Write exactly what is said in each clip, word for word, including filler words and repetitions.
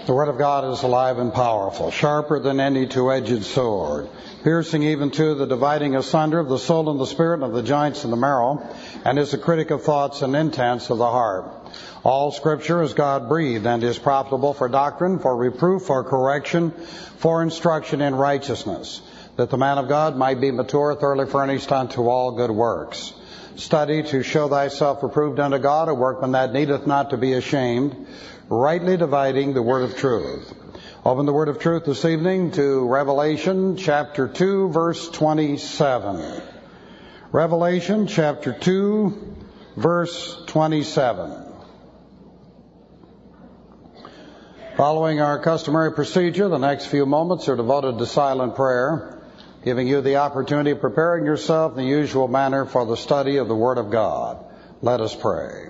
The Word of God is alive and powerful, sharper than any two-edged sword, piercing even to the dividing asunder of the soul and the spirit, and of the joints and the marrow, and is a critic of thoughts and intents of the heart. All Scripture is God-breathed and is profitable for doctrine, for reproof, for correction, for instruction in righteousness, that the man of God might be mature, thoroughly furnished unto all good works. Study to show thyself approved unto God, a workman that needeth not to be ashamed, rightly dividing the word of truth. Open the word of truth this evening to Revelation chapter two, verse twenty-seven. Revelation chapter two, verse twenty-seven. Following our customary procedure, the next few moments are devoted to silent prayer, giving you the opportunity of preparing yourself in the usual manner for the study of the Word of God. Let us pray.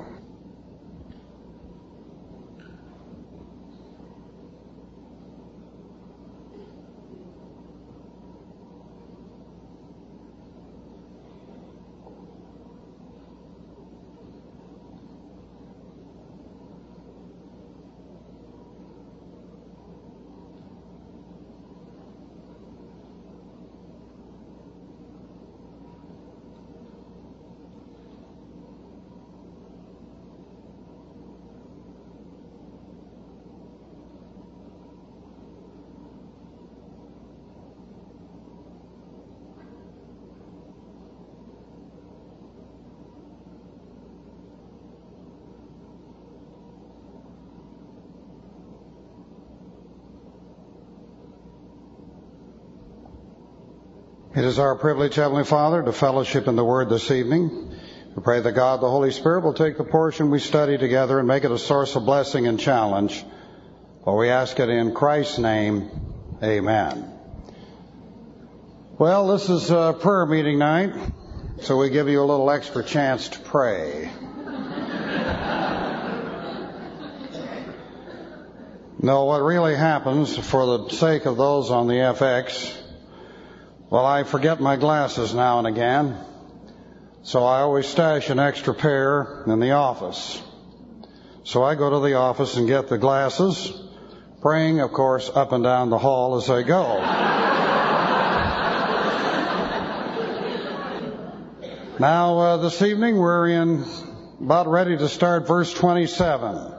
It is our privilege, Heavenly Father, to fellowship in the Word this evening. We pray that God, the Holy Spirit, will take the portion we study together and make it a source of blessing and challenge. For we ask it in Christ's name, amen. Well, this is a prayer meeting night, so we give you a little extra chance to pray. No, what really happens, for the sake of those on the F X, well, I forget my glasses now and again, so I always stash an extra pair in the office. So I go to the office and get the glasses, praying, of course, up and down the hall as I go. Now, uh, this evening we're in about ready to start verse twenty-seven.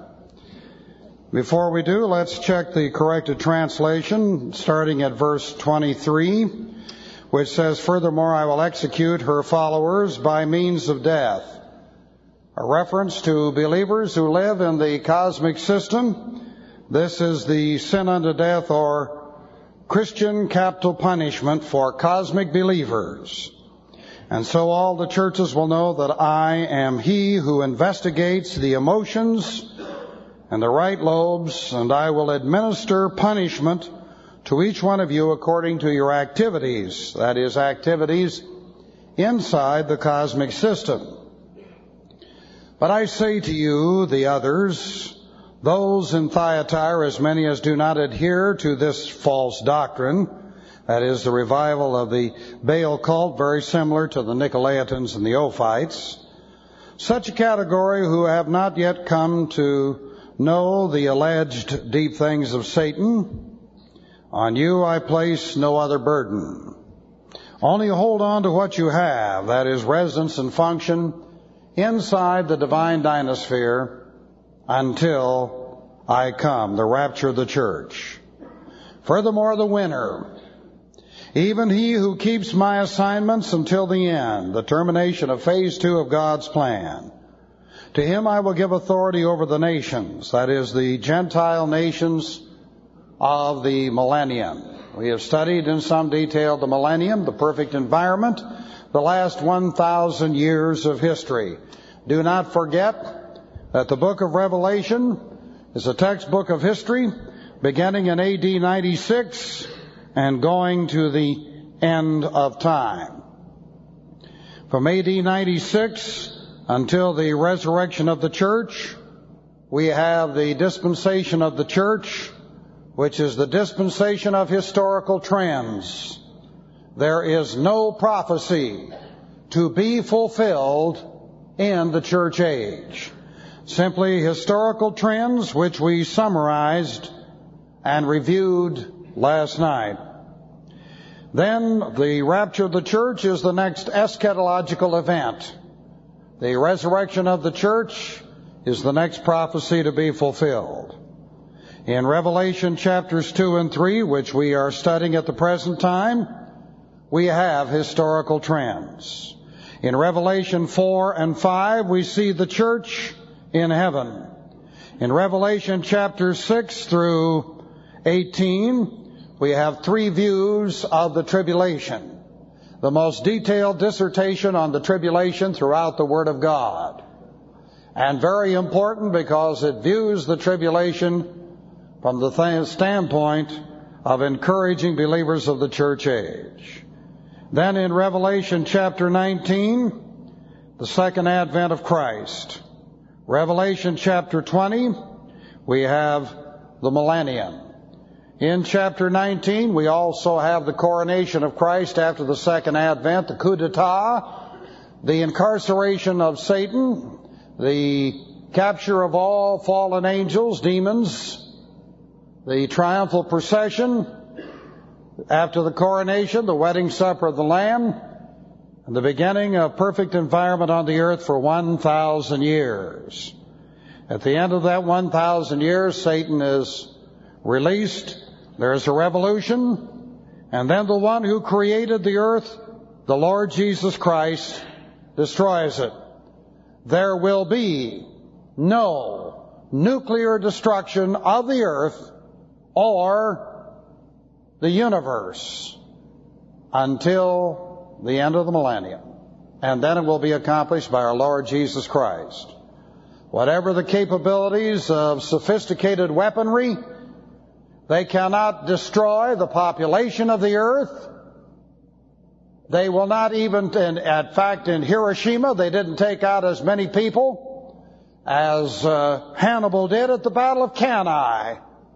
Before we do, let's check the corrected translation, starting at verse twenty-three. Which says, "Furthermore, I will execute her followers by means of death." A reference to believers who live in the cosmic system. This is the sin unto death, or Christian capital punishment for cosmic believers. And so all the churches will know that I am he who investigates the emotions and the right lobes, and I will administer punishment to each one of you according to your activities, that is, activities inside the cosmic system. But I say to you, the others, those in Thyatira, as many as do not adhere to this false doctrine, that is, the revival of the Baal cult, very similar to the Nicolaitans and the Ophites, such a category who have not yet come to know the alleged deep things of Satan, on you I place no other burden. Only hold on to what you have, that is, residence and function inside the divine dynasphere until I come, the rapture of the church. Furthermore, the winner, even he who keeps my assignments until the end, the termination of phase two of God's plan, to him I will give authority over the nations, that is, the Gentile nations of the millennium. We have studied in some detail the millennium, the perfect environment, the last one thousand years of history. Do not forget that the book of Revelation is a textbook of history beginning in A D ninety-six and going to the end of time. From A D ninety-six until the resurrection of the church, we have the dispensation of the church, which is the dispensation of historical trends. There is no prophecy to be fulfilled in the church age. Simply historical trends which we summarized and reviewed last night. Then the rapture of the church is the next eschatological event. The resurrection of the church is the next prophecy to be fulfilled. In Revelation chapters two and three, which we are studying at the present time, we have historical trends. In Revelation four and five, we see the church in heaven. In Revelation chapter six through eighteen, we have three views of the tribulation, the most detailed dissertation on the tribulation throughout the Word of God. And very important because it views the tribulation from the th- standpoint of encouraging believers of the church age. Then in Revelation chapter nineteen, the second advent of Christ. Revelation chapter twenty, we have the millennium. In chapter nineteen, we also have the coronation of Christ after the second advent, the coup d'etat, the incarceration of Satan, the capture of all fallen angels, demons, the triumphal procession after the coronation, the wedding supper of the Lamb, and the beginning of perfect environment on the earth for one thousand years. At the end of that one thousand years, Satan is released. There's a revolution, and then the one who created the earth, the Lord Jesus Christ, destroys it. There will be no nuclear destruction of the earth or the universe until the end of the millennium. And then it will be accomplished by our Lord Jesus Christ. Whatever the capabilities of sophisticated weaponry, they cannot destroy the population of the earth. They will not even, in fact, in Hiroshima, they didn't take out as many people as uh, Hannibal did at the Battle of Cannae.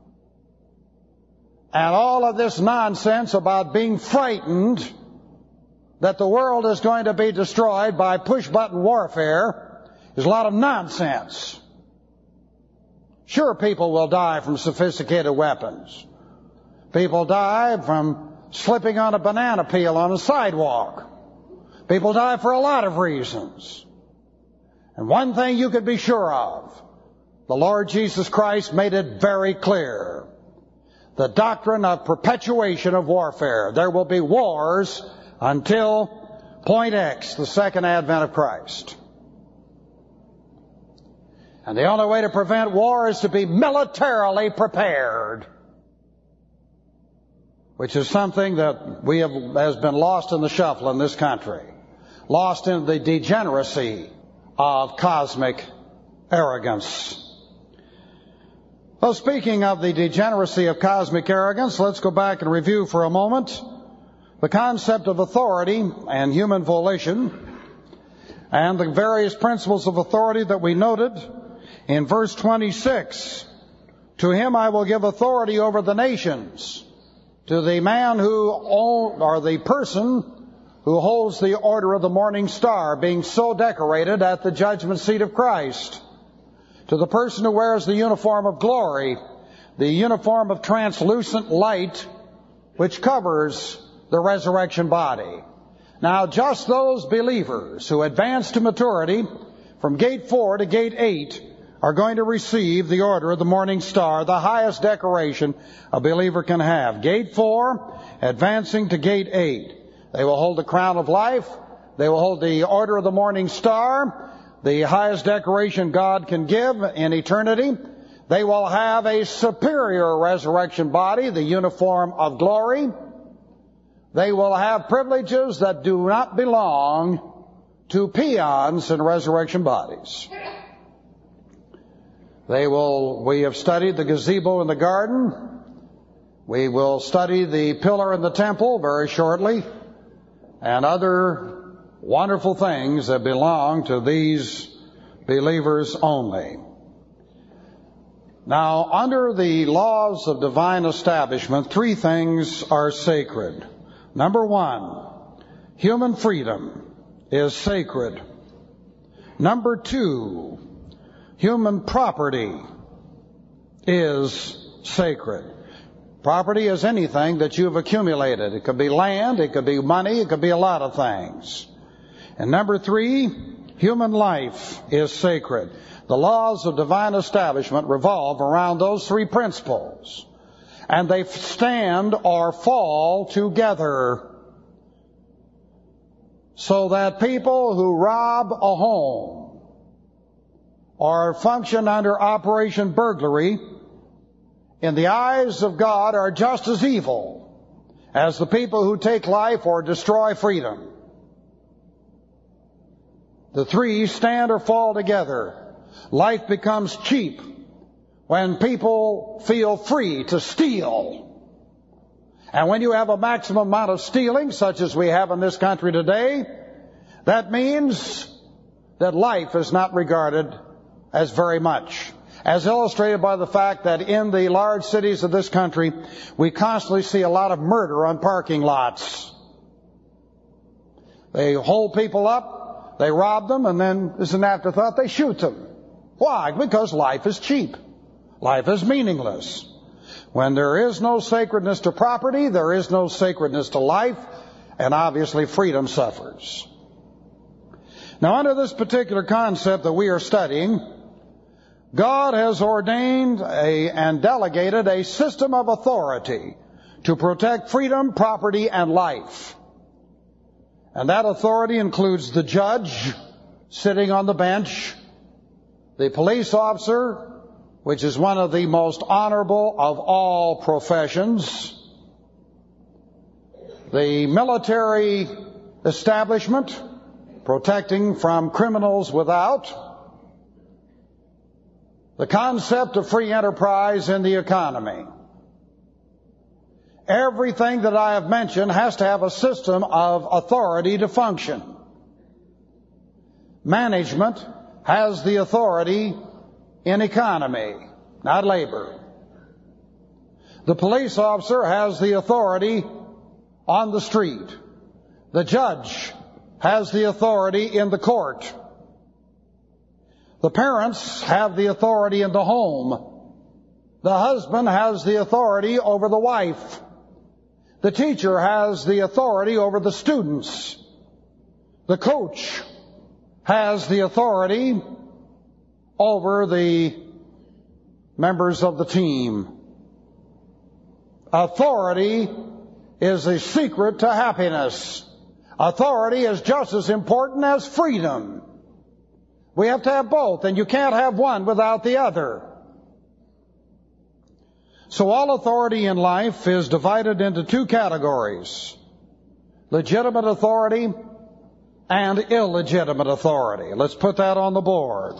And all of this nonsense about being frightened that the world is going to be destroyed by push-button warfare is a lot of nonsense. Sure, people will die from sophisticated weapons. People die from slipping on a banana peel on a sidewalk. People die for a lot of reasons. And one thing you could be sure of, the Lord Jesus Christ made it very clear. The doctrine of perpetuation of warfare. There will be wars until point X, the second advent of Christ. And the only way to prevent war is to be militarily prepared, which is something that we have has been lost in the shuffle in this country, lost in the degeneracy of cosmic arrogance. Well, speaking of the degeneracy of cosmic arrogance, let's go back and review for a moment the concept of authority and human volition and the various principles of authority that we noted in verse twenty-six. To him I will give authority over the nations, to the man who own, or the person who holds the order of the morning star, being so decorated at the judgment seat of Christ. To the person who wears the uniform of glory, the uniform of translucent light, which covers the resurrection body. Now, just those believers who advance to maturity from gate four to gate eight are going to receive the order of the morning star, the highest decoration a believer can have. Gate four, advancing to gate eight. They will hold the crown of life. They will hold the order of the morning star, the highest decoration God can give in eternity. They will have a superior resurrection body, the uniform of glory. They will have privileges that do not belong to peons in resurrection bodies. They will, we have studied the gazebo in the garden. We will study the pillar in the temple very shortly, and other wonderful things that belong to these believers only. Now, under the laws of divine establishment, three things are sacred. Number one, human freedom is sacred. Number two, human property is sacred. Property is anything that you've accumulated. It could be land, it could be money, it could be a lot of things. And number three, human life is sacred. The laws of divine establishment revolve around those three principles, and they stand or fall together, so that people who rob a home or function under Operation Burglary in the eyes of God are just as evil as the people who take life or destroy freedom. The three stand or fall together. Life becomes cheap when people feel free to steal. And when you have a maximum amount of stealing, such as we have in this country today, that means that life is not regarded as very much. As illustrated by the fact that in the large cities of this country, we constantly see a lot of murder on parking lots. They hold people up, they rob them, and then, as an afterthought, they shoot them. Why? Because life is cheap. Life is meaningless. When there is no sacredness to property, there is no sacredness to life, and obviously freedom suffers. Now, under this particular concept that we are studying, God has ordained a, and delegated a system of authority to protect freedom, property, and life. And that authority includes the judge sitting on the bench, the police officer, which is one of the most honorable of all professions, the military establishment, protecting from criminals without, the concept of free enterprise in the economy. Everything that I have mentioned has to have a system of authority to function. Management has the authority in economy, not labor. The police officer has the authority on the street. The judge has the authority in the court. The parents have the authority in the home. The husband has the authority over the wife. The teacher has the authority over the students. The coach has the authority over the members of the team. Authority is the secret to happiness. Authority is just as important as freedom. We have to have both, and you can't have one without the other. So all authority in life is divided into two categories: legitimate authority and illegitimate authority. Let's put that on the board.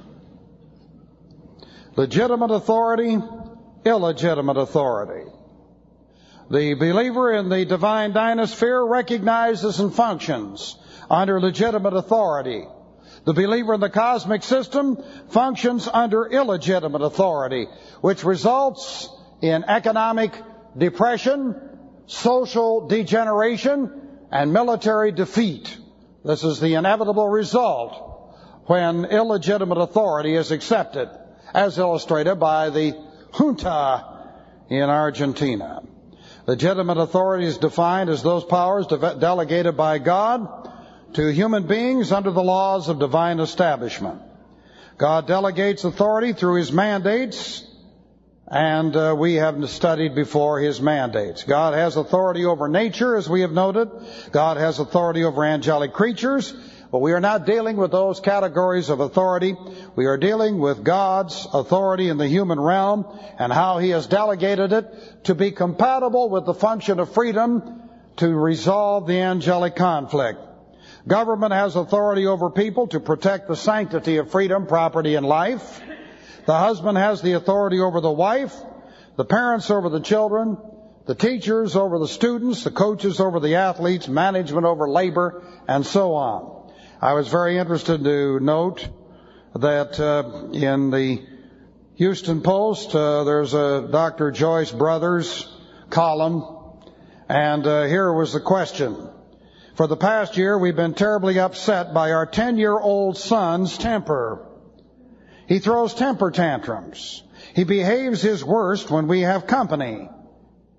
Legitimate authority, illegitimate authority. The believer in the divine dynasphere recognizes and functions under legitimate authority. The believer in the cosmic system functions under illegitimate authority, which results in economic depression, social degeneration, and military defeat. This is the inevitable result when illegitimate authority is accepted, as illustrated by the junta in Argentina. Legitimate authority is defined as those powers de- delegated by God to human beings under the laws of divine establishment. God delegates authority through His mandates, and uh, we have studied before His mandates. God has authority over nature, as we have noted. God has authority over angelic creatures, but we are not dealing with those categories of authority. We are dealing with God's authority in the human realm and how He has delegated it to be compatible with the function of freedom to resolve the angelic conflict. Government has authority over people to protect the sanctity of freedom, property, and life. The husband has the authority over the wife, the parents over the children, the teachers over the students, the coaches over the athletes, management over labor, and so on. I was very interested to note that uh, in the Houston Post, uh, there's a Doctor Joyce Brothers column, and uh, here was the question. For the past year, we've been terribly upset by our ten-year-old son's temper. He throws temper tantrums. He behaves his worst when we have company.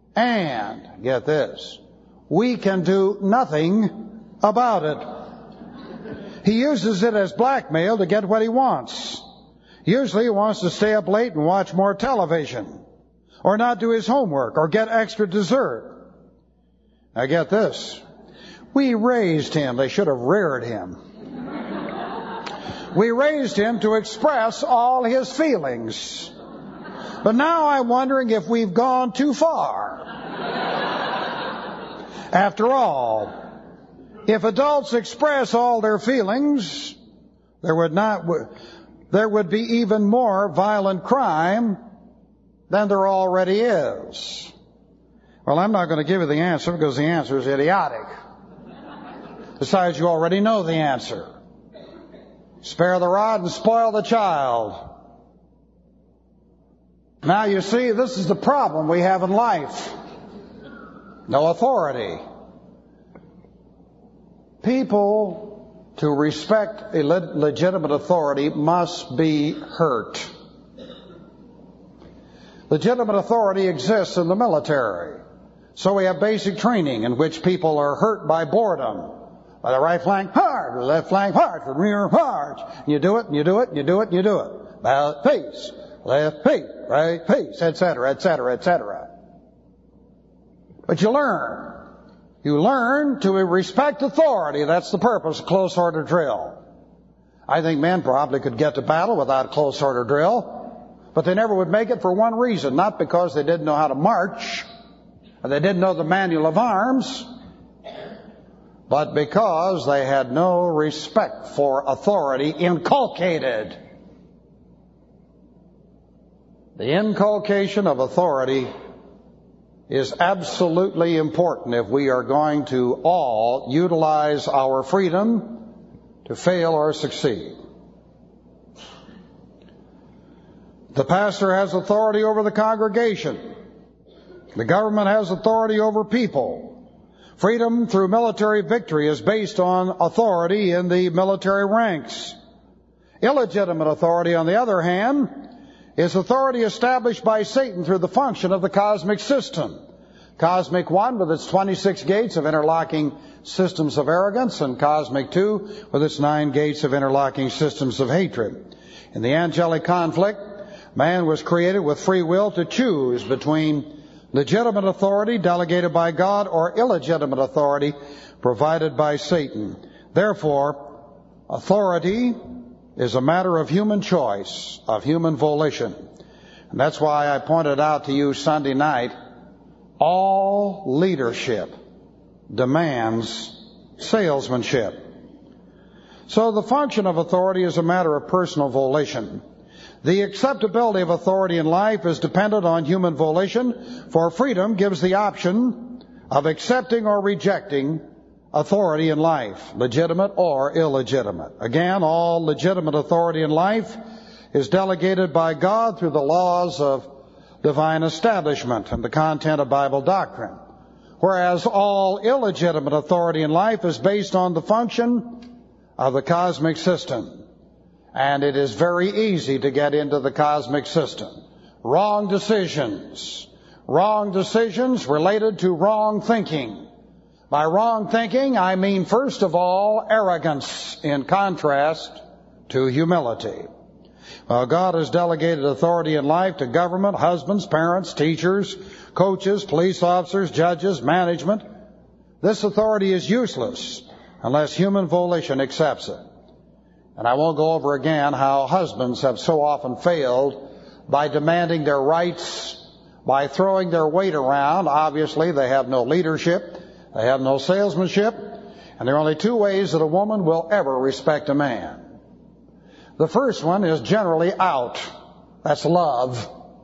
And, get this, we can do nothing about it. He uses it as blackmail to get what he wants. Usually he wants to stay up late and watch more television, or not do his homework, or get extra dessert. Now get this. We raised him. They should have reared him. We raised him to express all his feelings. But now I'm wondering if we've gone too far. After all, if adults express all their feelings, there would not, there would be even more violent crime than there already is. Well, I'm not going to give you the answer because the answer is idiotic. Besides, you already know the answer. Spare the rod and spoil the child. Now you see, this is the problem we have in life. No authority. People, to respect a le- legitimate authority, must be hurt. Legitimate authority exists in the military. So we have basic training in which people are hurt by boredom. By the right flank, hard. The left flank, hard. From rear, hard. And you do it, and you do it, and you do it, and you do it. Ballot, peace. Left, peace. Right, peace, et cetera, et cetera, et cetera. But you learn. You learn to respect authority. That's the purpose of close order drill. I think men probably could get to battle without close order drill, but they never would make it for one reason. Not because they didn't know how to march, or they didn't know the manual of arms, but because they had no respect for authority inculcated. The inculcation of authority is absolutely important if we are going to all utilize our freedom to fail or succeed. The pastor has authority over the congregation. The government has authority over people. Freedom through military victory is based on authority in the military ranks. Illegitimate authority, on the other hand, is authority established by Satan through the function of the cosmic system. Cosmic one with its twenty-six gates of interlocking systems of arrogance, and Cosmic two with its nine gates of interlocking systems of hatred. In the angelic conflict, man was created with free will to choose between legitimate authority delegated by God or illegitimate authority provided by Satan. Therefore, authority is a matter of human choice, of human volition. And that's why I pointed out to you Sunday night, all leadership demands salesmanship. So the function of authority is a matter of personal volition. The acceptability of authority in life is dependent on human volition, for freedom gives the option of accepting or rejecting authority in life, legitimate or illegitimate. Again, all legitimate authority in life is delegated by God through the laws of divine establishment and the content of Bible doctrine, whereas all illegitimate authority in life is based on the function of the cosmic system. And it is very easy to get into the cosmic system. Wrong decisions. Wrong decisions related to wrong thinking. By wrong thinking, I mean, first of all, arrogance in contrast to humility. Well, God has delegated authority in life to government, husbands, parents, teachers, coaches, police officers, judges, management. This authority is useless unless human volition accepts it. And I won't go over again how husbands have so often failed by demanding their rights, by throwing their weight around. Obviously, they have no leadership, they have no salesmanship, and there are only two ways that a woman will ever respect a man. The first one is generally out. That's love.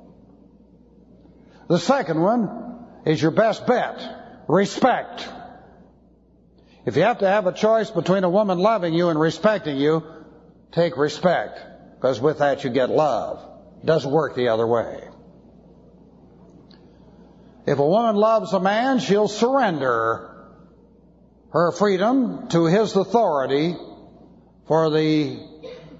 The second one is your best bet, respect. If you have to have a choice between a woman loving you and respecting you, take respect, because with that you get love. It doesn't work the other way. If a woman loves a man, she'll surrender her freedom to his authority for the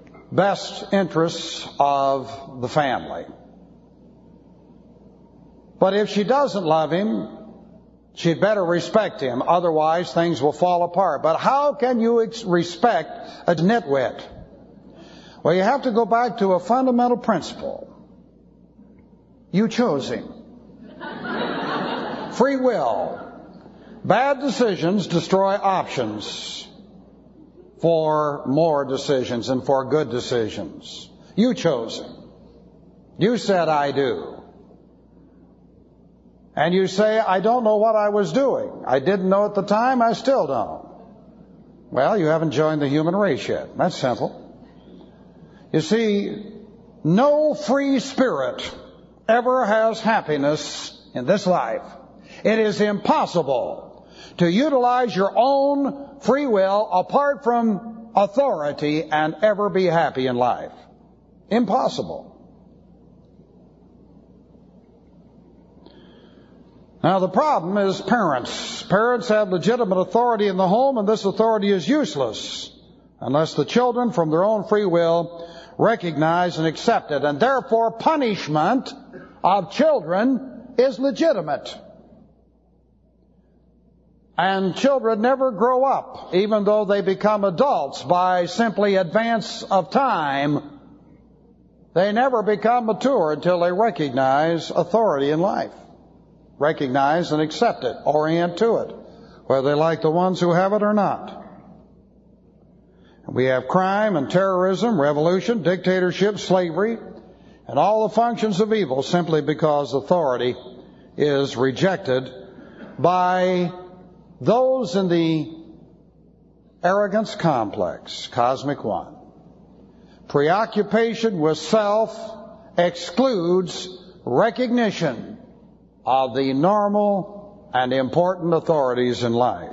best interests of the family. But if she doesn't love him, she'd better respect him. Otherwise, things will fall apart. But how can you ex- respect a nitwit? Well, you have to go back to a fundamental principle. You chose him. Free will. Bad decisions destroy options for more decisions and for good decisions. You chose him. You said, I do. And you say, I don't know what I was doing. I didn't know at the time, I still don't. Well, you haven't joined the human race yet. That's simple. You see, no free spirit ever has happiness in this life. It is impossible to utilize your own free will apart from authority and ever be happy in life. Impossible. Now, the problem is parents. Parents have legitimate authority in the home, and this authority is useless unless the children, from their own free will, recognize and accept it. And therefore, punishment of children is legitimate. And children never grow up, even though they become adults by simply advance of time. They never become mature until they recognize authority in life. Recognize and accept it, orient to it, whether they like the ones who have it or not. We have crime and terrorism, revolution, dictatorship, slavery, and all the functions of evil simply because authority is rejected by those in the arrogance complex, cosmic one. Preoccupation with self excludes recognition of the normal and important authorities in life.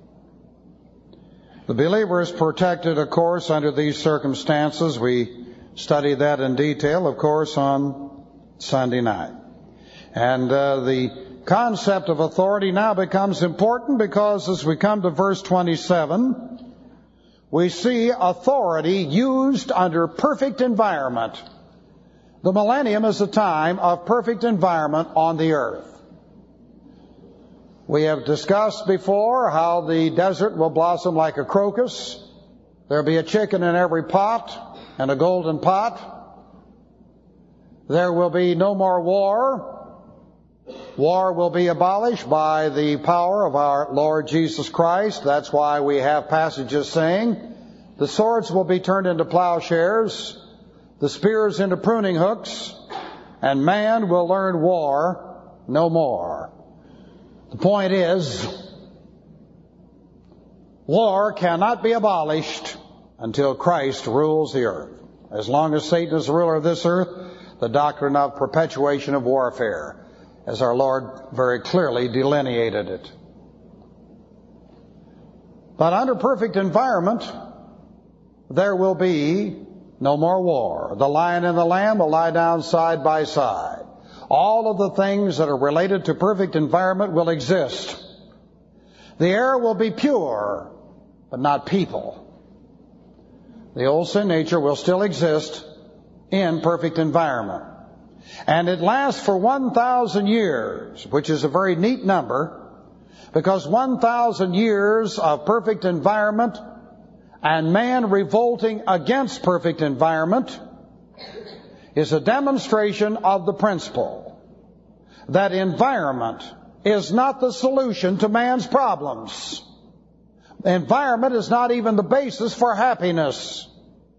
The believer is protected, of course, under these circumstances. We studied that in detail, of course, on Sunday night. And uh, the concept of authority now becomes important because as we come to verse twenty-seven, we see authority used under perfect environment. The millennium is a time of perfect environment on the earth. We have discussed before how the desert will blossom like a crocus. There'll be a chicken in every pot and a golden pot. There will be no more war. War will be abolished by the power of our Lord Jesus Christ. That's why we have passages saying, the swords will be turned into plowshares, the spears into pruning hooks, and man will learn war no more. The point is, war cannot be abolished until Christ rules the earth. As long as Satan is the ruler of this earth, the doctrine of perpetuation of warfare, as our Lord very clearly delineated it. But under perfect environment, there will be no more war. The lion and the lamb will lie down side by side. All of the things that are related to perfect environment will exist. The air will be pure, but not people. The old sin nature will still exist in perfect environment. And it lasts for one thousand years, which is a very neat number, because one thousand years of perfect environment and man revolting against perfect environment is a demonstration of the principle that environment is not the solution to man's problems. Environment is not even the basis for happiness.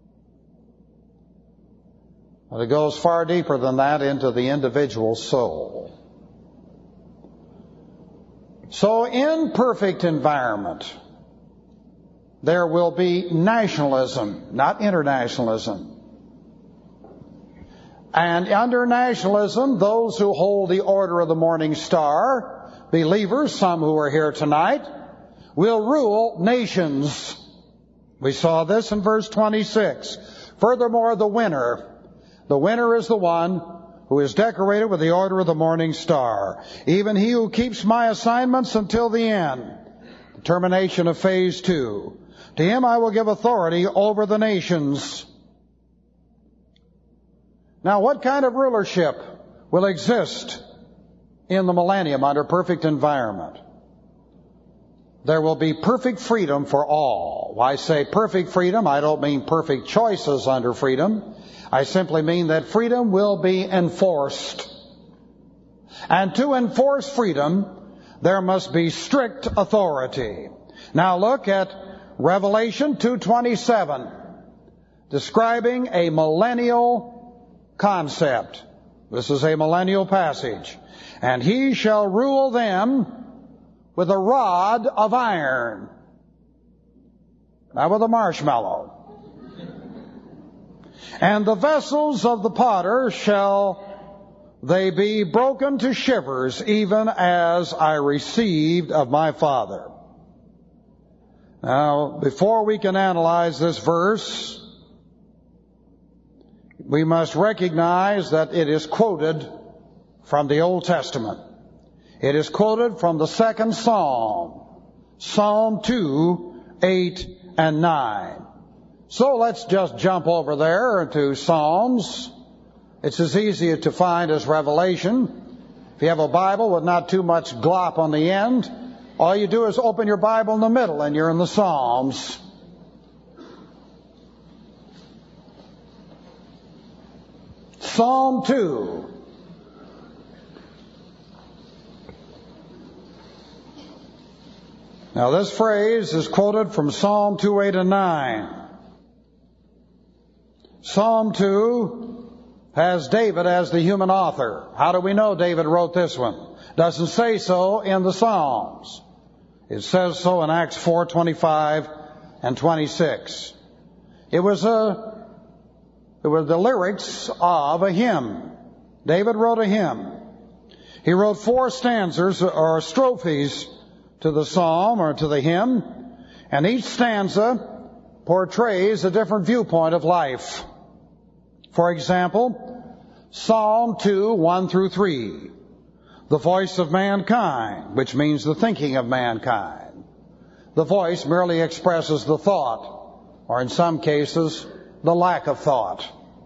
But it goes far deeper than that into the individual soul. So in perfect environment, there will be nationalism, not internationalism. And under nationalism, those who hold the Order of the Morning Star, believers, some who are here tonight, will rule nations. We saw this in verse twenty-six. Furthermore, the winner, the winner is the one who is decorated with the Order of the Morning Star. Even he who keeps my assignments until the end, the termination of phase two. To him I will give authority over the nations. Now, what kind of rulership will exist in the millennium under perfect environment. There will be perfect freedom for all. When I say perfect freedom, I don't mean perfect choices under freedom. I simply mean that freedom will be enforced. And to enforce freedom, there must be strict authority. Now look at Revelation two twenty-seven, describing a millennial concept. This is a millennial passage. And he shall rule them with a rod of iron. Not with a marshmallow. And the vessels of the potter shall they be broken to shivers, even as I received of my Father. Now, before we can analyze this verse, we must recognize that it is quoted from the Old Testament. It is quoted from the second Psalm, Psalm two, eight, and nine. So let's just jump over there to Psalms. It's as easy to find as Revelation. If you have a Bible with not too much glop on the end, all you do is open your Bible in the middle and you're in the Psalms. Psalm two. Now this phrase is quoted from Psalm two, eight, and nine. Psalm two has David as the human author. How do we know David wrote this one? Doesn't say so in the Psalms. It says so in Acts four, twenty-five and twenty-six. It was a, it were the lyrics of a hymn. David wrote a hymn. He wrote four stanzas or strophes to the psalm or to the hymn, and each stanza portrays a different viewpoint of life. For example, Psalm two, one through three, the voice of mankind, which means the thinking of mankind. The voice merely expresses the thought, or in some cases, the lack of thought.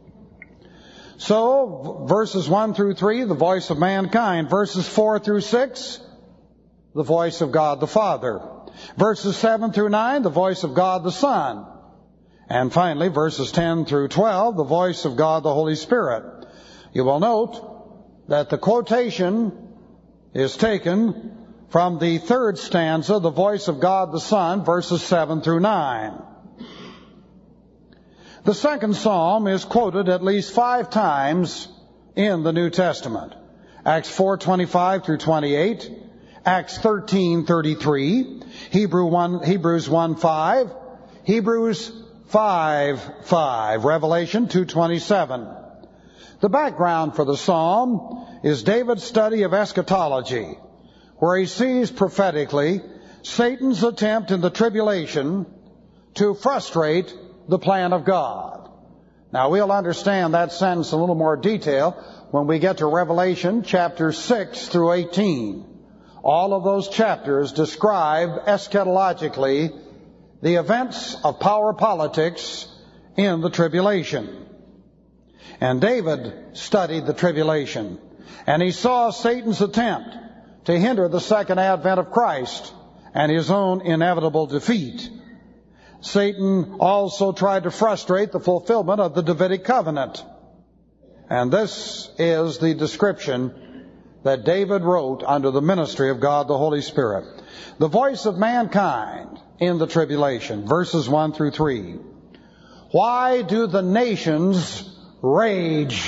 So, verses one through three, the voice of mankind. Verses four through six, the voice of God the Father. Verses seven through nine, the voice of God the Son. And finally, verses ten through twelve, the voice of God the Holy Spirit. You will note that the quotation is taken from the third stanza, the voice of God the Son, verses seven through nine. The second psalm is quoted at least five times in the New Testament. Acts four, twenty-five through twenty-eight, Acts thirteen, thirty-three, Hebrew one, Hebrews one, five, Hebrews five, five, Revelation two, twenty-seven. The background for the psalm is David's study of eschatology, where he sees prophetically Satan's attempt in the tribulation to frustrate the plan of God. Now, we'll understand that sentence in a little more detail when we get to Revelation chapter six through eighteen. All of those chapters describe eschatologically the events of power politics in the tribulation. And David studied the tribulation, and he saw Satan's attempt to hinder the second advent of Christ and his own inevitable defeat. Satan also tried to frustrate the fulfillment of the Davidic covenant. And this is the description that David wrote under the ministry of God the Holy Spirit. The voice of mankind in the tribulation, verses one through three. Why do the nations rage?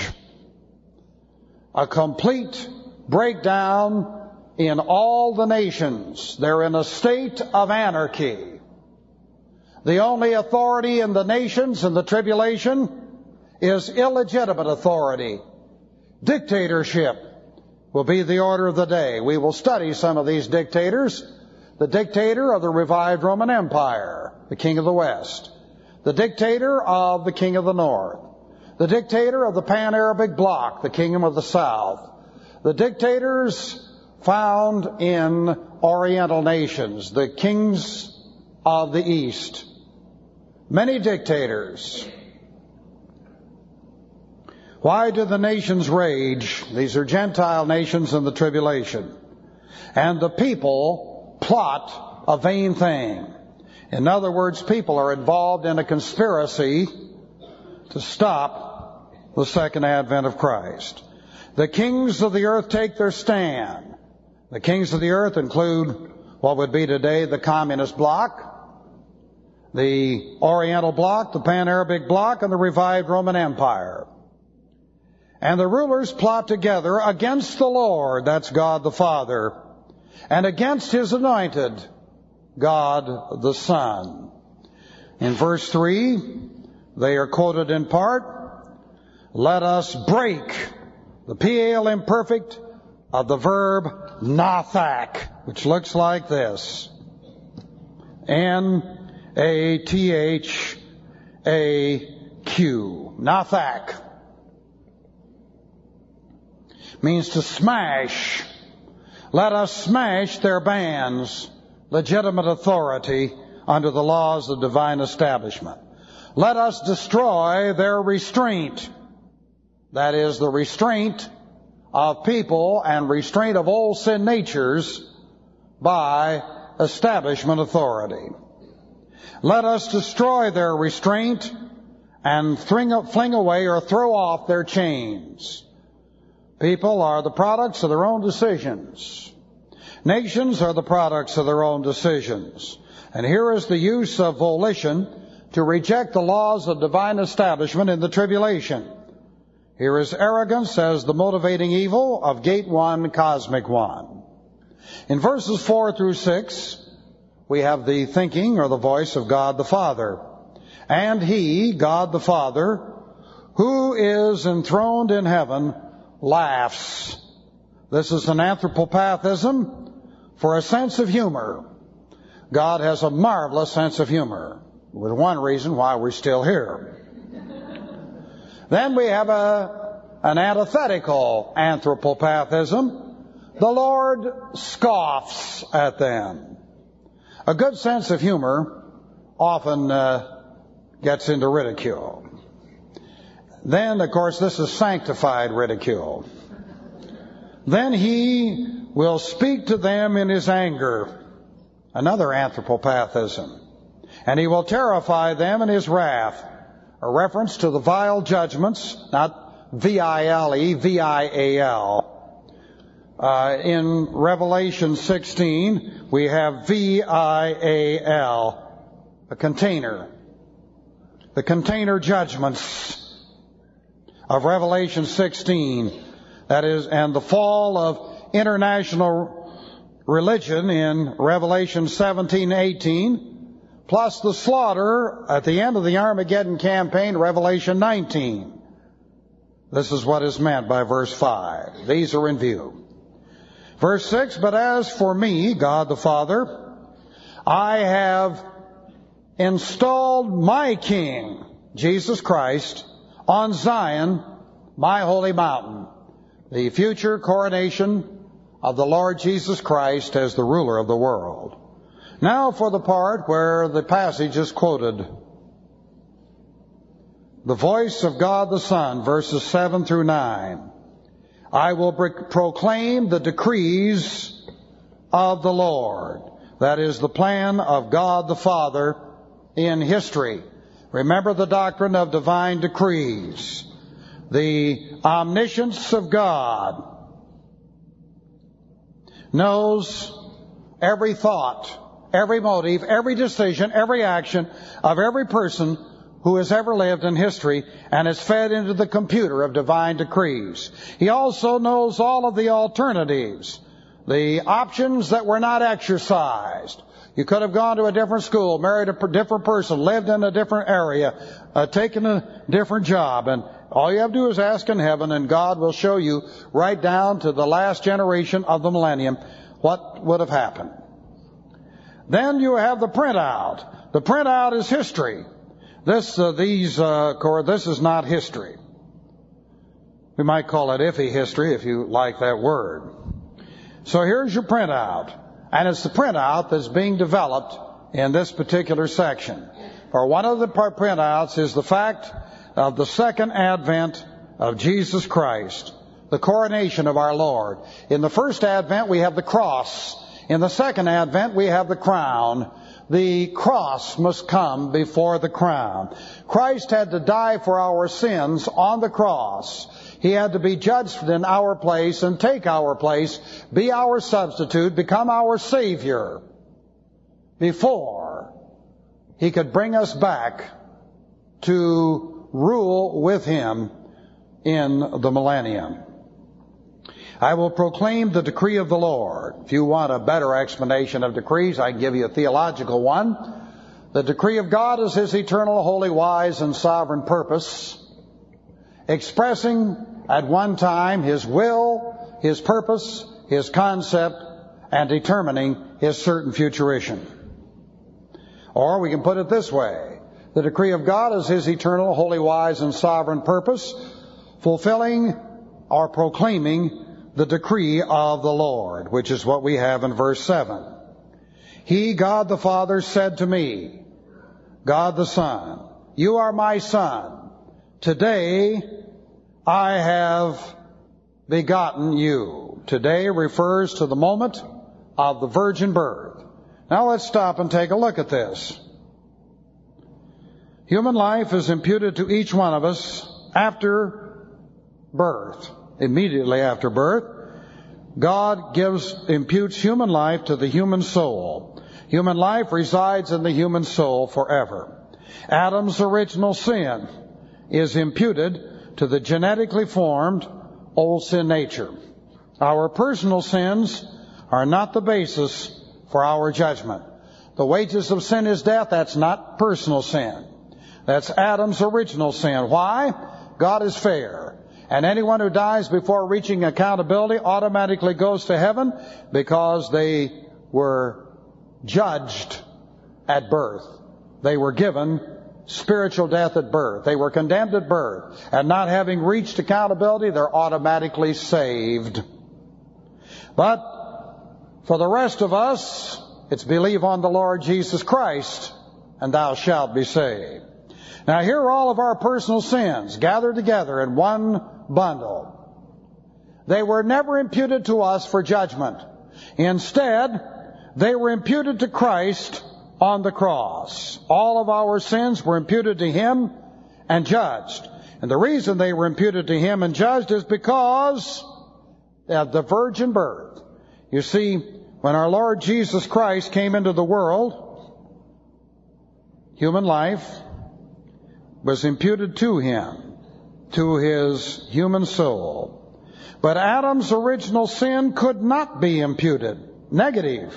A complete breakdown in all the nations. They're in a state of anarchy. The only authority in the nations in the tribulation is illegitimate authority. Dictatorship will be the order of the day. We will study some of these dictators. The dictator of the revived Roman Empire, the king of the West. The dictator of the king of the North. The dictator of the Pan-Arabic bloc, the kingdom of the South. The dictators found in Oriental nations, the kings of the East. Many dictators. Why do the nations rage? These are Gentile nations in the tribulation. And the people plot a vain thing. In other words, people are involved in a conspiracy to stop the second advent of Christ. The kings of the earth take their stand. The kings of the earth include what would be today the communist bloc, the Oriental bloc, the Pan-Arabic bloc, and the revived Roman Empire. And the rulers plot together against the Lord, that's God the Father, and against His anointed, God the Son. In verse three, they are quoted in part, let us break the P A L imperfect of the verb nathak, which looks like this. N A T H A Q. Nathak means to smash. Let us smash their bands, legitimate authority under the laws of divine establishment. Let us destroy their restraint. That is, the restraint of people and restraint of old sin natures by establishment authority. Let us destroy their restraint and fling away or throw off their chains. People are the products of their own decisions. Nations are the products of their own decisions. And here is the use of volition to reject the laws of divine establishment in the tribulation. Here is arrogance as the motivating evil of Gate One, Cosmic One. In verses four through six, we have the thinking or the voice of God the Father. And He, God the Father, who is enthroned in heaven, laughs. This is an anthropopathism for a sense of humor. God has a marvelous sense of humor, with one reason why we're still here. Then we have a, an antithetical anthropopathism. The Lord scoffs at them. A good sense of humor often uh, gets into ridicule. Then, of course, this is sanctified ridicule. Then He will speak to them in His anger. Another anthropopathism. And He will terrify them in His wrath. A reference to the vile judgments, not V I L E, V I A L. Uh, in Revelation sixteen, we have V I A L, a container. The container judgments of Revelation sixteen, that is, and the fall of international religion in Revelation seventeen, eighteen, plus the slaughter at the end of the Armageddon campaign, Revelation nineteen. This is what is meant by verse five. These are in view. Verse six, but as for me, God the Father, I have installed my King, Jesus Christ, on Zion, my holy mountain, the future coronation of the Lord Jesus Christ as the ruler of the world. Now for the part where the passage is quoted. The voice of God the Son, verses seven through nine. I will proclaim the decrees of the Lord. That is the plan of God the Father in history. Remember the doctrine of divine decrees. The omniscience of God knows every thought, every motive, every decision, every action of every person who has ever lived in history, and is fed into the computer of divine decrees. He also knows all of the alternatives, the options that were not exercised. You could have gone to a different school, married a different person, lived in a different area, uh, taken a different job, and all you have to do is ask in heaven, and God will show you right down to the last generation of the millennium what would have happened. Then you have the printout. The printout is history. This, uh, these, uh, core, this is not history. We might call it iffy history if you like that word. So here's your printout. And it's the printout that's being developed in this particular section. For one of the printouts is the fact of the second advent of Jesus Christ, the coronation of our Lord. In the first advent, we have the cross. In the second advent, we have the crown. The cross must come before the crown. Christ had to die for our sins on the cross. He had to be judged in our place and take our place, be our substitute, become our Savior before He could bring us back to rule with Him in the millennium. I will proclaim the decree of the Lord. If you want a better explanation of decrees, I can give you a theological one. The decree of God is His eternal, holy, wise, and sovereign purpose, expressing at one time His will, His purpose, His concept, and determining His certain fruition. Or we can put it this way. The decree of God is His eternal, holy, wise, and sovereign purpose, fulfilling or proclaiming the decree of the Lord, which is what we have in verse seven. He, God the Father, said to me, God the Son, you are my Son. Today I have begotten you. Today refers to the moment of the virgin birth. Now let's stop and take a look at this. Human life is imputed to each one of us after birth. Immediately after birth, God gives, imputes human life to the human soul. Human life resides in the human soul forever. Adam's original sin is imputed to the genetically formed old sin nature. Our personal sins are not the basis for our judgment. The wages of sin is death. That's not personal sin. That's Adam's original sin. Why? God is fair. And anyone who dies before reaching accountability automatically goes to heaven because they were judged at birth. They were given spiritual death at birth. They were condemned at birth. And not having reached accountability, they're automatically saved. But for the rest of us, it's believe on the Lord Jesus Christ, and thou shalt be saved. Now here are all of our personal sins gathered together in one bundle. They were never imputed to us for judgment. Instead, they were imputed to Christ on the cross. All of our sins were imputed to Him and judged. And the reason they were imputed to Him and judged is because of the virgin birth. You see, when our Lord Jesus Christ came into the world, human life was imputed to Him, to His human soul. But Adam's original sin could not be imputed. Negative.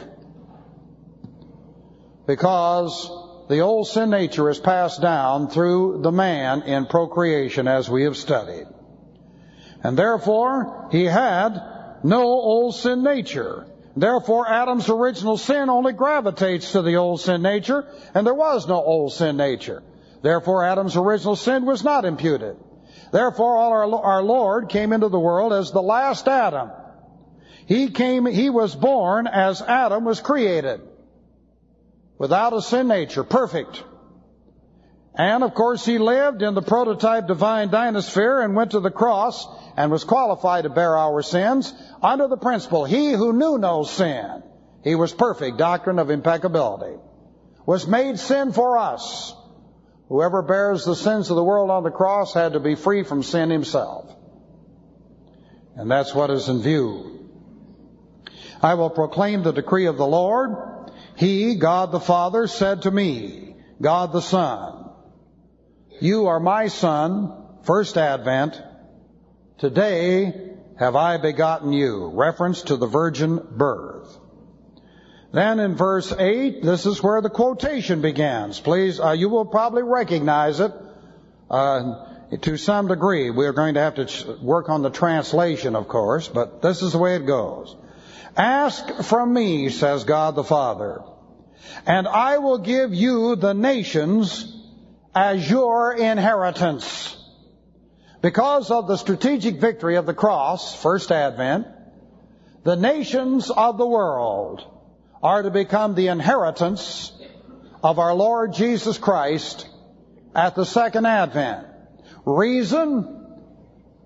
Because the old sin nature is passed down through the man in procreation, as we have studied. And therefore, he had no old sin nature. Therefore, Adam's original sin only gravitates to the old sin nature, and there was no old sin nature. Therefore, Adam's original sin was not imputed. Therefore, all our, our Lord came into the world as the last Adam. He came, he was born as Adam was created, without a sin nature, perfect. And, of course, he lived in the prototype divine dynasphere and went to the cross and was qualified to bear our sins under the principle, he who knew no sin, he was perfect, doctrine of impeccability, was made sin for us. Whoever bears the sins of the world on the cross had to be free from sin himself. And that's what is in view. I will proclaim the decree of the Lord. He, God the Father, said to me, God the Son, you are my Son, first advent. Today have I begotten you. Reference to the virgin birth. Then in verse eight, this is where the quotation begins. Please, uh, you will probably recognize it uh, to some degree. We are going to have to ch- work on the translation, of course, but this is the way it goes. Ask from me, says God the Father, and I will give you the nations as your inheritance. Because of the strategic victory of the cross, first advent, the nations of the world are to become the inheritance of our Lord Jesus Christ at the second advent. Reason?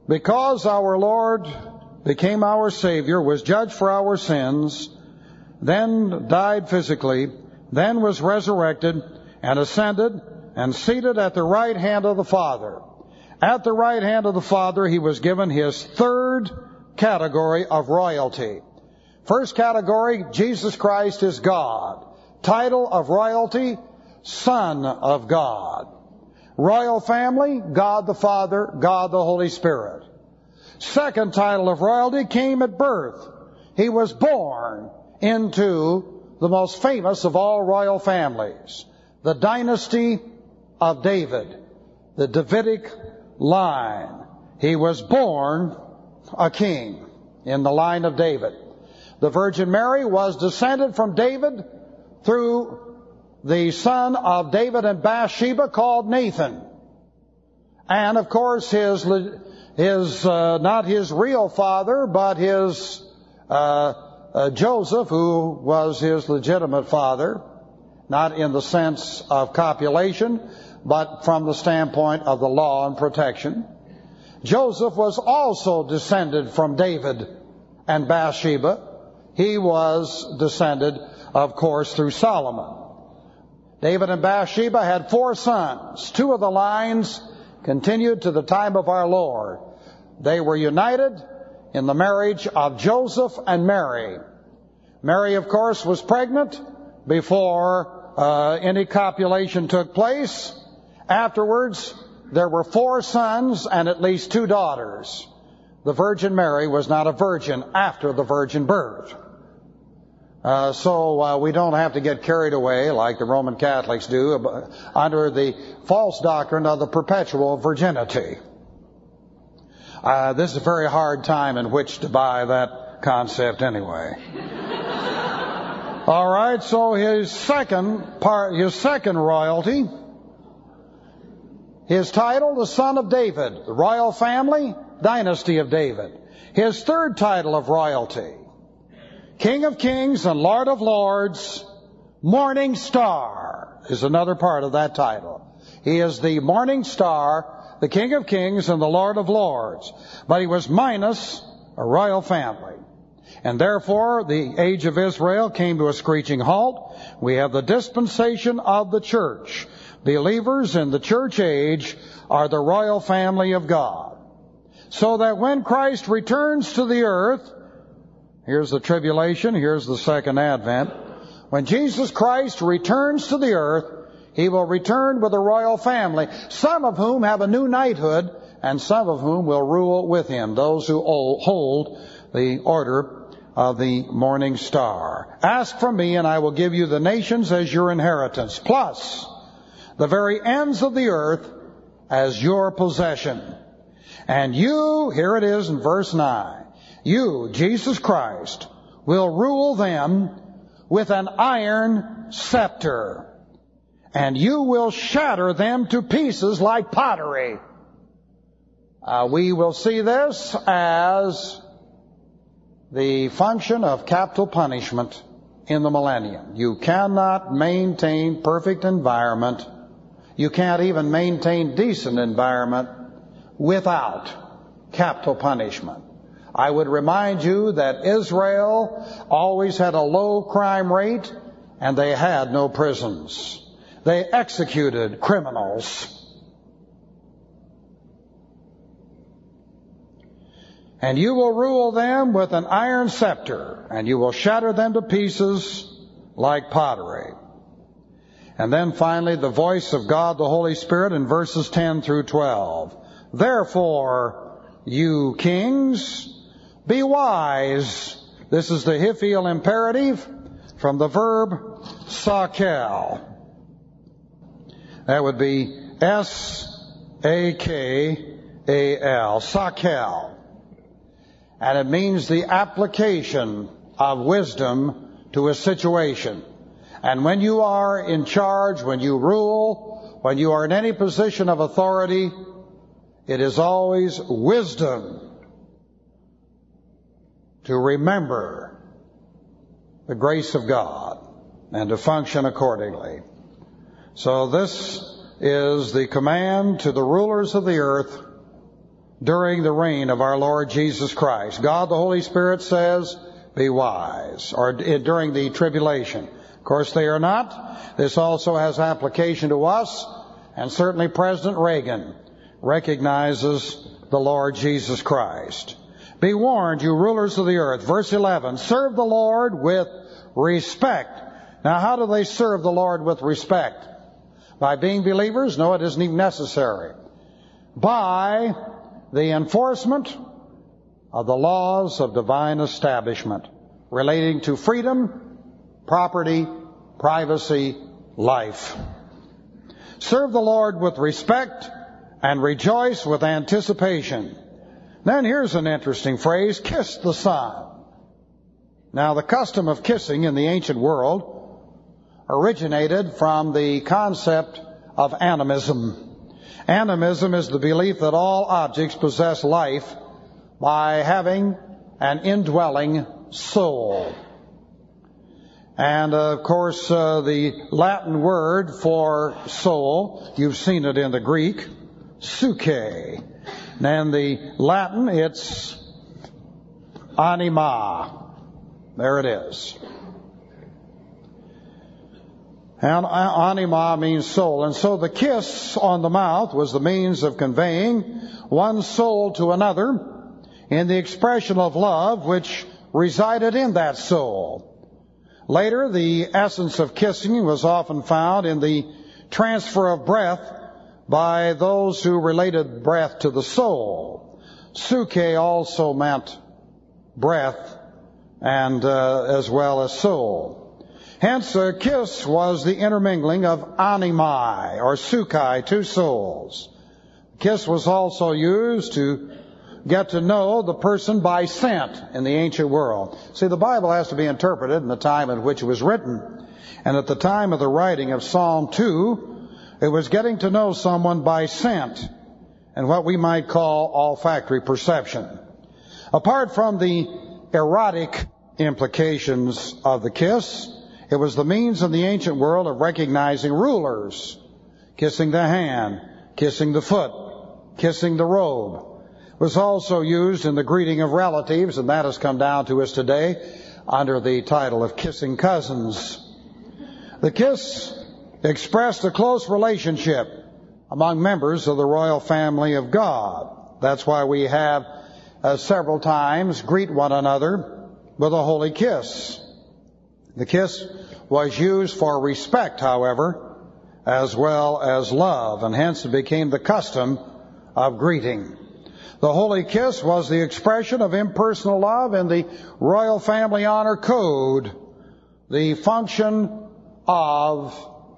because our Lord became our Savior, was judged for our sins, then died physically, then was resurrected and ascended and seated at the right hand of the Father. At the right hand of the Father, he was given his third category of royalty. First category, Jesus Christ is God. Title of royalty, Son of God. Royal family, God the Father, God the Holy Spirit. Second title of royalty came at birth. He was born into the most famous of all royal families, the dynasty of David, the Davidic line. He was born a king in the line of David. The Virgin Mary was descended from David through the son of David and Bathsheba called Nathan. And of course his, his uh, not his real father, but his uh, uh, Joseph, who was his legitimate father, not in the sense of copulation, but from the standpoint of the law and protection. Joseph was also descended from David and Bathsheba. He was descended, of course, through Solomon. David and Bathsheba had four sons. Two of the lines continued to the time of our Lord. They were united in the marriage of Joseph and Mary. Mary, of course, was pregnant before uh, any copulation took place. Afterwards, there were four sons and at least two daughters. The Virgin Mary was not a virgin after the virgin birth. Uh, so uh, we don't have to get carried away like the Roman Catholics do uh, under the false doctrine of the perpetual virginity. Uh, this is a very hard time in which to buy that concept anyway. All right, so his second part, his second royalty, his title, the Son of David, the royal family, dynasty of David. His third title of royalty, King of Kings and Lord of Lords, Morning Star, is another part of that title. He is the Morning Star, the King of Kings and the Lord of Lords. But he was minus a royal family. And therefore, the age of Israel came to a screeching halt. We have the dispensation of the church. Believers in the church age are the royal family of God. So that when Christ returns to the earth, here's the tribulation, here's the second advent. When Jesus Christ returns to the earth, he will return with a royal family, some of whom have a new knighthood, and some of whom will rule with him, those who hold the order of the morning star. Ask from me, and I will give you the nations as your inheritance, plus the very ends of the earth as your possession. And you, here it is in verse nine, you, Jesus Christ, will rule them with an iron scepter, and you will shatter them to pieces like pottery. Uh, we will see this as the function of capital punishment in the millennium. You cannot maintain perfect environment. You can't even maintain decent environment without capital punishment. I would remind you that Israel always had a low crime rate and they had no prisons. They executed criminals. And you will rule them with an iron scepter, and you will shatter them to pieces like pottery. And then finally, the voice of God, the Holy Spirit, in verses ten through twelve. Therefore, you kings, be wise. This is the Hiphial imperative from the verb sakel. That would be S A K A L, sakel. And it means the application of wisdom to a situation. And when you are in charge, when you rule, when you are in any position of authority, it is always wisdom to remember the grace of God and to function accordingly. So this is the command to the rulers of the earth during the reign of our Lord Jesus Christ. God the Holy Spirit says, be wise, or during the tribulation. Of course, they are not. This also has application to us, and certainly President Reagan recognizes the Lord Jesus Christ. Be warned, you rulers of the earth. Verse eleven, serve the Lord with respect. Now, how do they serve the Lord with respect? By being believers? No, it isn't even necessary. By the enforcement of the laws of divine establishment relating to freedom, property, privacy, life. Serve the Lord with respect and rejoice with anticipation. Then here's an interesting phrase, kiss the Son. Now, the custom of kissing in the ancient world originated from the concept of animism. Animism is the belief that all objects possess life by having an indwelling soul. And, uh, of course, uh, the Latin word for soul, you've seen it in the Greek, psyche. And the Latin, it's anima. There it is. And anima means soul. And so the kiss on the mouth was the means of conveying one soul to another in the expression of love which resided in that soul. Later, the essence of kissing was often found in the transfer of breath by those who related breath to the soul. Psyche also meant breath and uh, as well as soul. Hence, a kiss was the intermingling of animae, or psyche, two souls. Kiss was also used to get to know the person by scent in the ancient world. See, the Bible has to be interpreted in the time in which it was written. And at the time of the writing of Psalm two, it was getting to know someone by scent and what we might call olfactory perception. Apart from the erotic implications of the kiss, it was the means in the ancient world of recognizing rulers, kissing the hand, kissing the foot, kissing the robe. It was also used in the greeting of relatives, and that has come down to us today under the title of kissing cousins. The kiss expressed a close relationship among members of the royal family of God. That's why we have uh, several times greet one another with a holy kiss. The kiss was used for respect, however, as well as love, and hence it became the custom of greeting. The holy kiss was the expression of impersonal love in the royal family honor code, the function of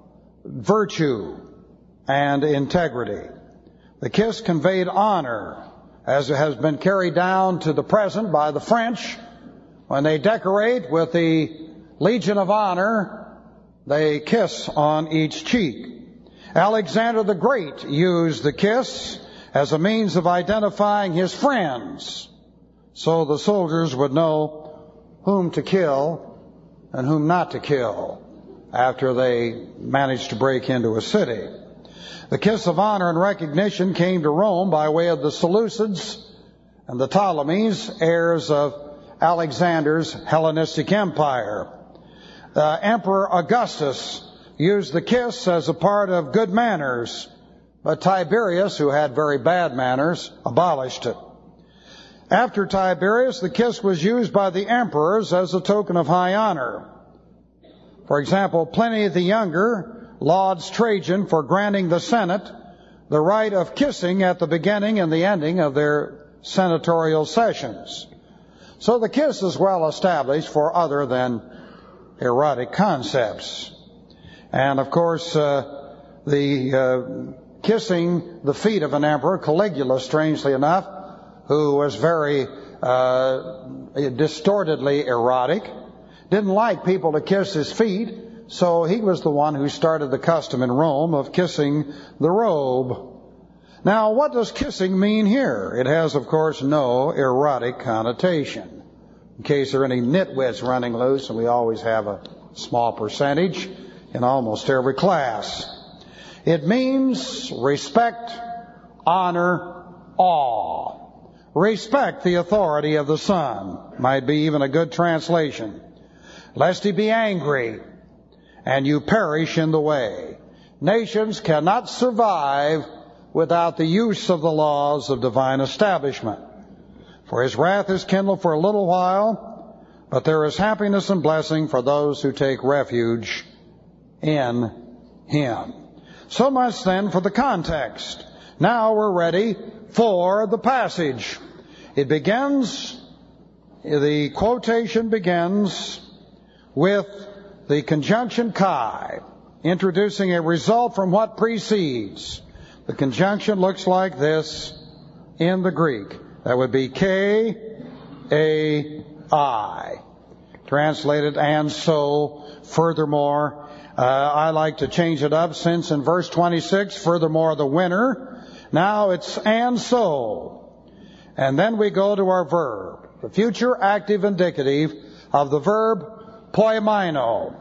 virtue and integrity. The kiss conveyed honor, as it has been carried down to the present by the French. When they decorate with the Legion of Honor, they kiss on each cheek. Alexander the Great used the kiss as a means of identifying his friends, so the soldiers would know whom to kill and whom not to kill after they managed to break into a city. The kiss of honor and recognition came to Rome by way of the Seleucids and the Ptolemies, heirs of Alexander's Hellenistic Empire. Uh, Emperor Augustus used the kiss as a part of good manners, but Tiberius, who had very bad manners, abolished it. After Tiberius, the kiss was used by the emperors as a token of high honor. For example, Pliny the Younger lauds Trajan for granting the Senate the right of kissing at the beginning and the ending of their senatorial sessions. So the kiss is well established for other than erotic concepts. And of course, uh, the uh, kissing the feet of an emperor, Caligula, strangely enough, who was very uh, distortedly erotic, didn't like people to kiss his feet, so he was the one who started the custom in Rome of kissing the robe. Now, what does kissing mean here? It has, of course, no erotic connotation. In case there are any nitwits running loose, and we always have a small percentage in almost every class. It means respect, honor, awe. Respect the authority of the Son, might be even a good translation. Lest he be angry, and you perish in the way. Nations cannot survive without the use of the laws of divine establishment. For his wrath is kindled for a little while, but there is happiness and blessing for those who take refuge in him. So much then for the context. Now we're ready for the passage. It begins, the quotation begins with the conjunction kai, introducing a result from what precedes. The conjunction looks like this in the Greek. That would be K A I. Translated, and so, furthermore. Uh, I like to change it up since in verse twenty-six, furthermore the winner. Now it's and so. And then we go to our verb, the future active indicative of the verb poimaino.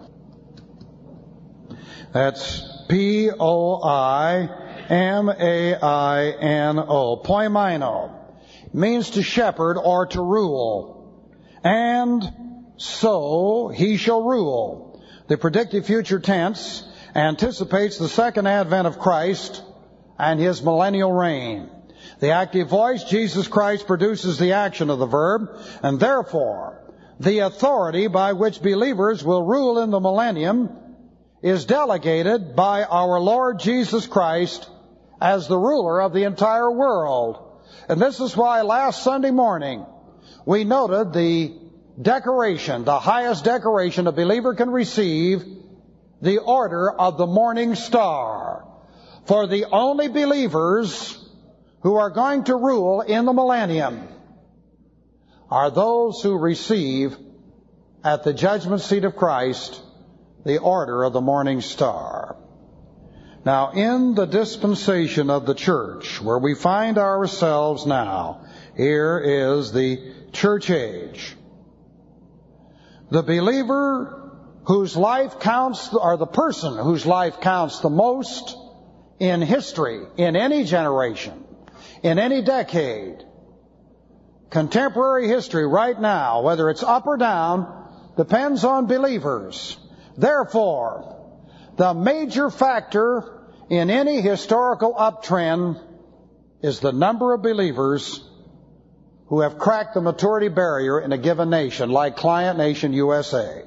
That's P O I M A I N O. Poimaino means to shepherd or to rule. And so he shall rule. The predictive future tense anticipates the second advent of Christ and his millennial reign. The active voice, Jesus Christ, produces the action of the verb, and therefore the authority by which believers will rule in the millennium is delegated by our Lord Jesus Christ as the ruler of the entire world. And this is why last Sunday morning we noted the decoration, the highest decoration a believer can receive, the order of the morning star. For the only believers who are going to rule in the millennium are those who receive at the judgment seat of Christ the order of the morning star. Now, in the dispensation of the church, where we find ourselves now, here is the church age. The believer whose life counts, or the person whose life counts the most in history, in any generation, in any decade, contemporary history right now, whether it's up or down, depends on believers. Therefore, the major factor in any historical uptrend is the number of believers who have cracked the maturity barrier in a given nation, like client nation U S A.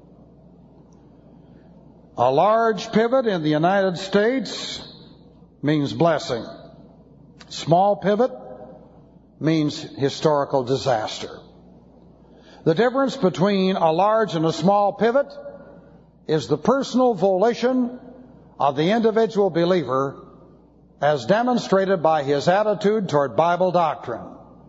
A large pivot in the United States means blessing. Small pivot means historical disaster. The difference between a large and a small pivot is the personal volition of the individual believer as demonstrated by his attitude toward Bible doctrine.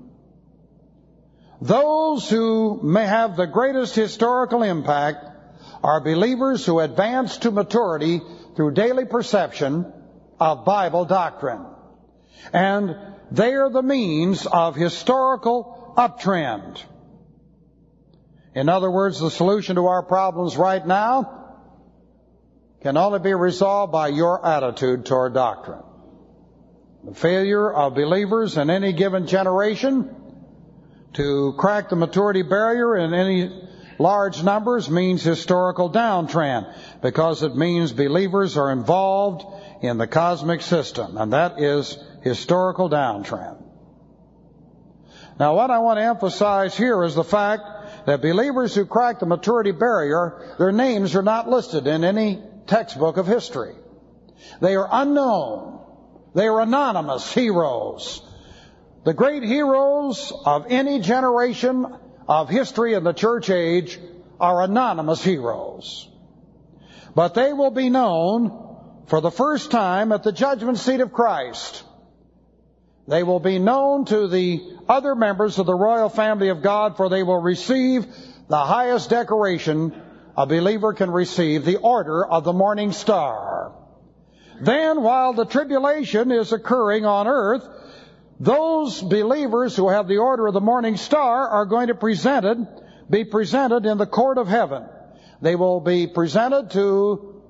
Those who may have the greatest historical impact are believers who advance to maturity through daily perception of Bible doctrine. And they are the means of historical uptrend. In other words, the solution to our problems right now can only be resolved by your attitude toward doctrine. The failure of believers in any given generation to crack the maturity barrier in any large numbers means historical downtrend, because it means believers are involved in the cosmic system, and that is historical downtrend. Now, what I want to emphasize here is the fact that believers who crack the maturity barrier, their names are not listed in any textbook of history. They are unknown. They are anonymous heroes. The great heroes of any generation of history in the church age are anonymous heroes. But they will be known for the first time at the judgment seat of Christ. They will be known to the other members of the royal family of God, for they will receive the highest decoration a believer can receive, the order of the morning star. Then, while the tribulation is occurring on earth, those believers who have the order of the morning star are going to presented, be presented in the court of heaven. They will be presented to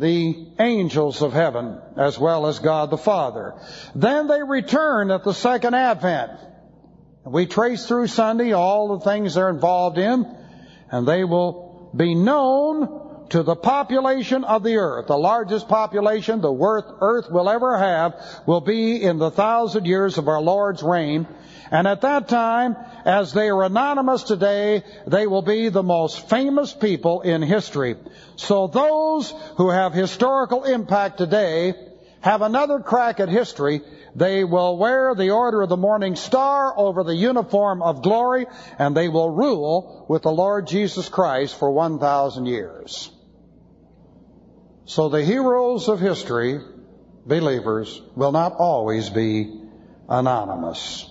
the angels of heaven, as well as God the Father. Then they return at the second advent. We trace through Sunday all the things they're involved in, and they will be known to the population of the earth. The largest population the earth will ever have will be in the thousand years of our Lord's reign. And at that time, as they are anonymous today, they will be the most famous people in history. So those who have historical impact today have another crack at history. They will wear the Order of the Morning Star over the uniform of glory, and they will rule with the Lord Jesus Christ for one thousand years. So the heroes of history, believers, will not always be anonymous.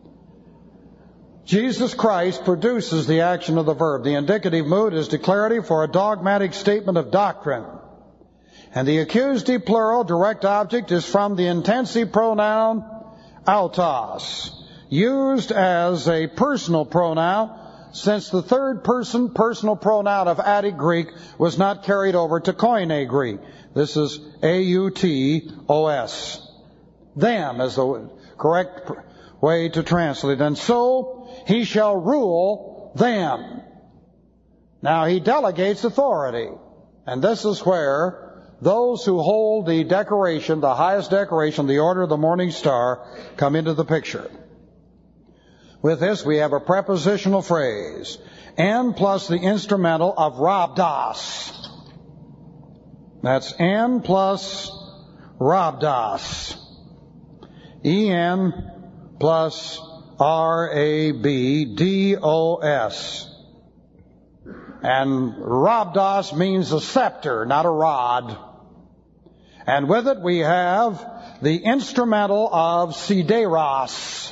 Jesus Christ produces the action of the verb. The indicative mood is declarative for a dogmatic statement of doctrine. And the accusative plural direct object is from the intensive pronoun autos, used as a personal pronoun, since the third person personal pronoun of Attic Greek was not carried over to Koine Greek. This is A U T O S. Them is the correct way to translate. And so he shall rule them. Now he delegates authority. And this is where those who hold the decoration, the highest decoration, the Order of the Morning Star, come into the picture. With this, we have a prepositional phrase, and plus the instrumental of rabdos. That's and plus rabdos. E N plus R A B D O S. And rabdos means a scepter, not a rod. And with it we have the instrumental of sideros.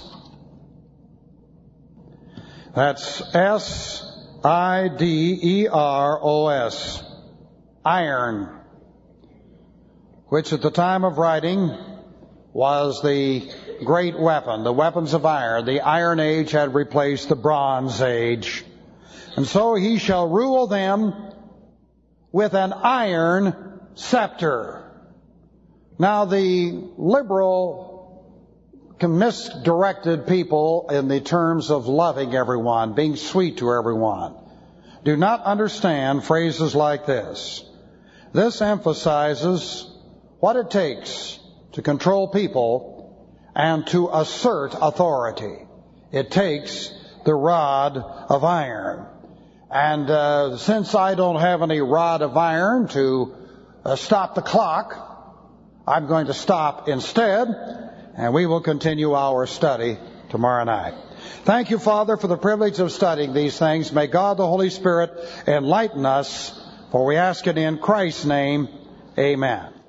That's S I D E R O S. Iron. Which at the time of writing was the great weapon, the weapons of iron. The Iron Age had replaced the Bronze Age. And so he shall rule them with an iron scepter. Now the liberal, misdirected people in the terms of loving everyone, being sweet to everyone, do not understand phrases like this. This emphasizes what it takes to control people and to assert authority. It takes the rod of iron. And uh, since I don't have any rod of iron to uh, stop the clock, I'm going to stop instead, and we will continue our study tomorrow night. Thank you, Father, for the privilege of studying these things. May God the Holy Spirit enlighten us, for we ask it in Christ's name. Amen.